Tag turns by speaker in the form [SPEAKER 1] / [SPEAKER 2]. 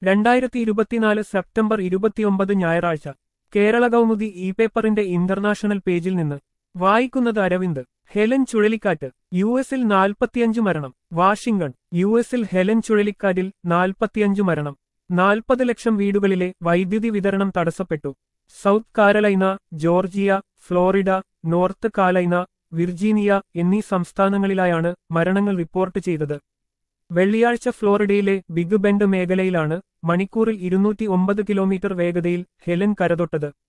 [SPEAKER 1] 2024 September 29 ഞായറാഴ്ച കേരള കൗമുദി ഇ പേപ്പറിന്റെ ഇന്റർനാഷണൽ പേജിൽ നിന്ന് വായിക്കുന്നത് അരവിന്ദ്. ഹെലൻ ചുഴലിക്കാറ്റ് യുഎസിൽ 45 മരണം. വാഷിംഗ്ടൺ. യുഎസിൽ ഹെലൻ ചുഴലിക്കാറ്റിൽ 45 മരണം. 40 ലക്ഷം വീടുകളിലെ വൈദ്യുതി വിതരണം തടസ്സപ്പെട്ടു. South Carolina, Georgia, Florida, North Carolina, Virginia എന്നീ സംസ്ഥാനങ്ങളിലായാണ് മരണങ്ങൾ റിപ്പോർട്ട് ചെയ്തത്. വെള്ളിയാഴ്ച ഫ്ലോറിഡയിലെ ബിഗ് ബെൻഡ് മേഖലയിലാണ് മണിക്കൂറിൽ 209 കിലോമീറ്റർ വേഗതയിൽ ഹെലൻ കരതൊട്ടത്.